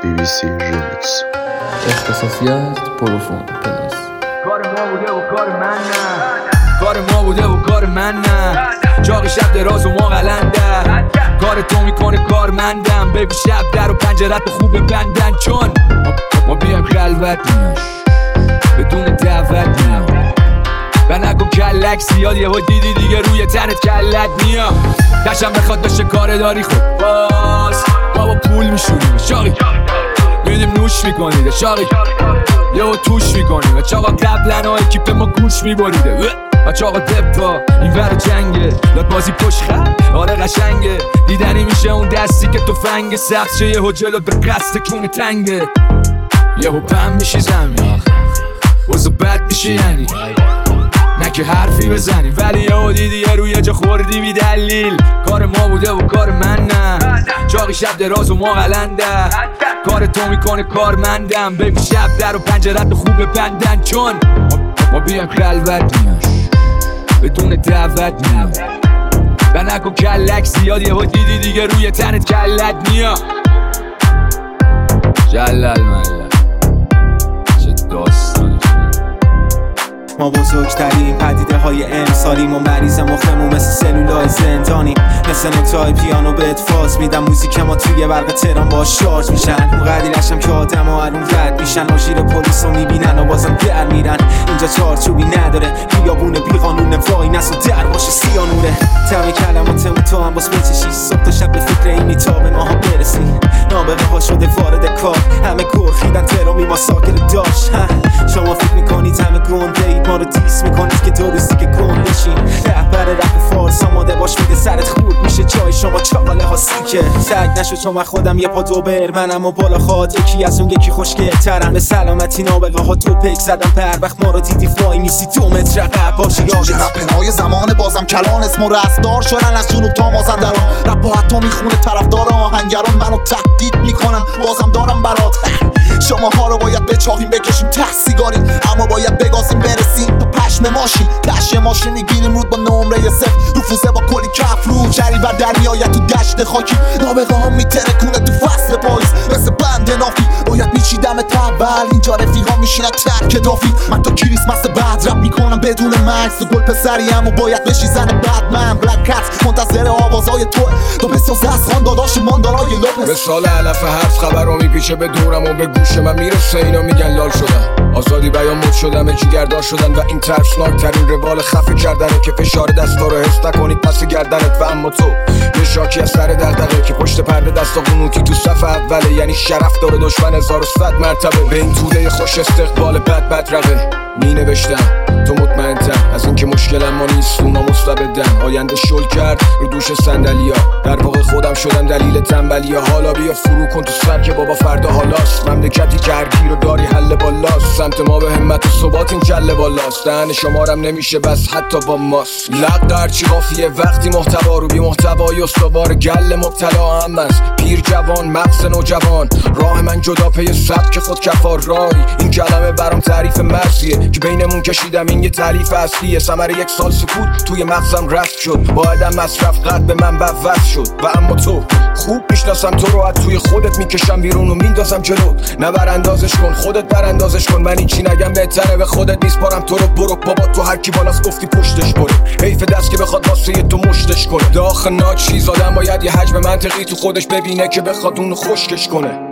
BBC Remix. اختصاصیات پروفون پلاس. کار ما بوده و کار من نه، کار ما بوده و کار من نه. چاق شب دراز و ما قلنده، کار تو میکنه کار مندم. ببین شب در و پنجرت خوبه بندن، چون ما بیایم خلوت میاش بدون دعوت میام. و نکن کلک زیاد، یه دیدی دیگه روی تنت کلت میام. دشم بخواد بشه کار داری خود باز ما با پول میشونیم شاقی، میدیم نوش میکنیده شاقی، یهو توش میکنیم. و چاقا قبلن ها اکیپ ما گوش میبریده. و چاقا دپا این ور جنگه لات بازی پشت خط، آره قشنگه. دیدنی میشه اون دستی که تو فنگ سبز شه، یهو جلوت به قصد کونه تنگه. یهو پم میشی زمین وزو بد میشی، یعنی نه که حرفی بزنی ولی یهو دیدی یه روی جا خوردی بی دلیل. کار ما بوده و کار من نه، چاقی شب دراز و ما قلنده. کار تو میکنه کار مندم. ببین شب در و پنجرت خوبه بندن، چون ما بیایم خلوت میاش بدون دعوت میام. و نکن کلک زیاد، یهو دیدی دیگه روی تنت کلت میام. جلل ملل چه داستانی. ما بزرگترین پدیده های امسالیم و مریض مخمون مثل سلولای زندانی. مثل نتای پیانو بهت فاز میدم، موزیک ما توی برق تهران با شارژ میشن. اون قدیرشم که آدم ها الان رد میشن، آژیر پلیس رو میبینن و بازم در میرن. اینجا چارچوبی نداره، بیابون بی قانونه، وای نسو در باشه سیانوره. تمه کلماتمون تو هم باز بچشی، صبح تا شب به فکر اینی تا به ماها برسی. نابغه ها شده وارد کار، همه گرخیدن تهرامی ما ساکن داشت. شما فکر میکنید همه گنده اید، ما رو دیس میکنید که دو روزی که گنده بشین. رهبر رپ فارس آماده باش میده سرت خورد میشه جای شما چاقاله ها سیکه. سگ نشو چون من خودم یه پا دوبر منم و بالا خواد یکی از اون یکی خوشگل ترم. به سلامتی نابغه ها تو پک زدم پر وقت ما رو دیدی وای میسی 2 متر عقب باشی یاد رپنهای زمان بازم کلان اسم و رستار شدن از جنوب تا مازندران. رپ با حتی میخونه طرفدار آهنگران، منو تهدید میکنن بازم دارم برات. شما ها رو باید بچاهیم بکشیم ته سیگاریم، اما باید بگازیم برسیم تا پشم ماشین. دشت ماشین میگیریم رود با نمره 0 رفوزه با کلی کف رو جری و در میآید تو دشت خاکی. نابغه ها میترکونه تو فصل پاییز مثل بند نافی، باید میچیدم اول. اینجا رفیقا میشینن ترک دافی، من تا کریسمس بعد رپ میکنم بدون مکس. تو گل پسریم و باید بشی زن بد من. بلک کت منتظر آوازهای تو بساز از خان داداش ماندارای لوپس. مثال علف حرف خبر رو میپیچه به دورم و به گوش من میرسه، اینا میگن لال شدن. آزادی بیان مد شدم جیگردار شدن و این ترسناک ترین روال خفه کردنه که فشار دستا رو حس نکنید پس گردنت. و اما تو یه شاکی از سر دغدغه که پشت پرده دستا قنوتی تو صف اوله، یعنی شرف داره دشمن 1100 مرتبه. به این توده خوش استقبال بد رقه می نوشتم تو مطمئن‌تر از اینکه مشکلم ما نیست، اونا مستبدن. آینده شل کرد رو دوش صندلیا، در واقع خودم شدم دلیل تنبلیا. حالا بیا فرو کن تو سر که بابا فردا حالاست. مملکتی که هر گیر و داری حل بالاست، سمت ما به همت و ثبات این کله بالاست. دهن شمارم نمیشه بس حتی با ماست. لق در چی قافیه وقتی محتوا رو بی محتوای استوار گله مبتلا هم است. پیر جوان مغز نوجوان، راه من جدا پی سبک خود کفار رای. این کلمه برام تعریف مرزیه که بینمون کشیدم، این یه تعریف اصلیه. ثمر 1 سال سکوت توی مغزم رفت شد، باعدم مصرف قد به من بوز شد. و اما تو خوب میشناسم تو رو، از توی خودت میکشم بیرون و میندازم جلو. نه براندازش کن خودت براندازش کن، من این چی نگم بهتره به خودت میسپارم تو رو. برو بابا تو هر کی بالاست گفتی پشتش بره، حیف دست که بخواد واسه تو مشتش کنه. داخل ناچیز آدم باید یه حجم منطقی تو خودش ببینه که بخواد اونو خشکش کنه.